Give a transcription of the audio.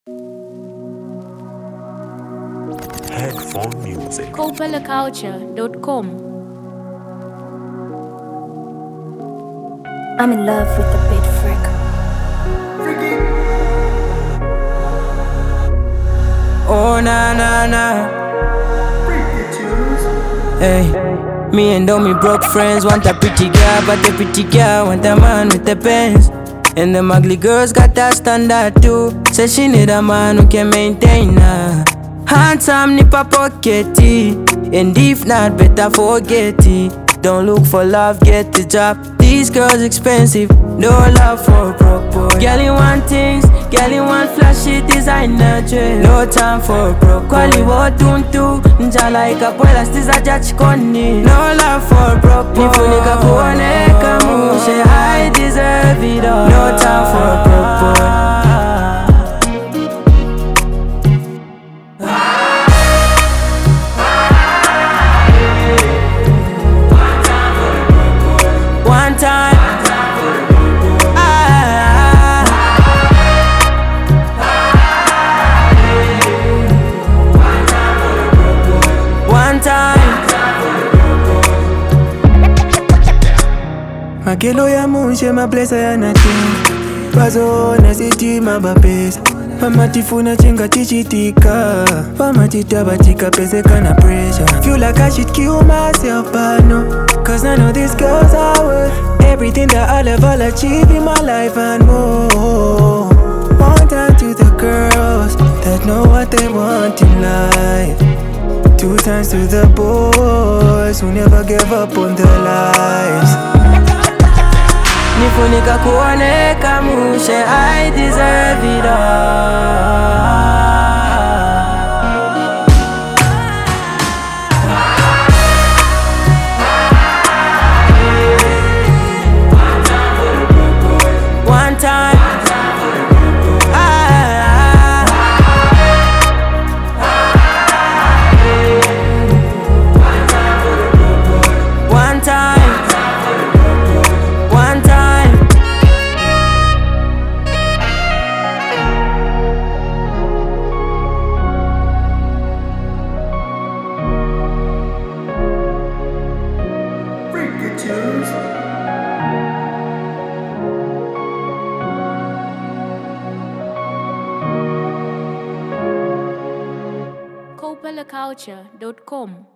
Headphone music. CopellaCulture.com. I'm in love with the beat freak. Oh na na na. Hey, me and all me broke friends want a pretty girl, but the pretty girl want a man with the pens. And them ugly girls got that standard too. Say she need a man who can maintain her. Handsome nipper pockety, and if not, better forget it. Don't look for love, get the job. These girls expensive, no love for broke boy. Girl you want things, girl you want flashy designer dress. No time for broke. Kwali wotuntu, njala ikapuela stiza jachikoni. No love for broke boy. Nifunika kuoneka mushe, I deserve it all. No time for broke boy. One time, one time. Makelo ya mushe mablesa ya natin Bazo na siti mabapesa Pamatifuna chinga tichitika Pamatitabatika peseka na pressure Feel like I should kill myself but no Cause none of these girls are worth Everything that I'll ever achieve in my life and more. One time to the girls that know what they want in life. Two times to the boys who never gave up on their lives. Nifunika kuoneka mushe, I deserve it all. One time, one time, one time. CopellaCulture.com.